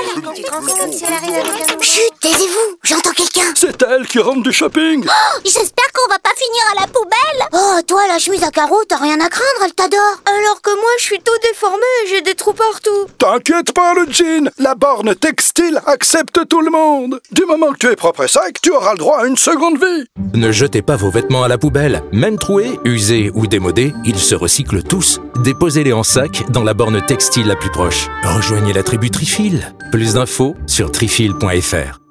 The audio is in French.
Tu te rends compte comme si elle arrive avec un... Chut, taisez-vous, j'entends quelqu'un. C'est elle qui rentre du shopping. J'espère qu'on va pas finir à la poubelle. Oh, toi, la chemise à carreaux, t'as rien à craindre, elle t'adore. Alors que moi, je suis tout déformée et j'ai des trous partout. T'inquiète pas, le jean. La borne textile accepte tout le monde. Du moment que tu es propre et sec, tu auras le droit à une seconde vie. Ne jetez pas vos vêtements à la poubelle. Même troués, usés ou démodés, ils se recyclent tous. Déposez-les en sac dans la borne textile la plus proche. Rejoignez la tribu Trifil. Plus d'infos sur trifil.fr.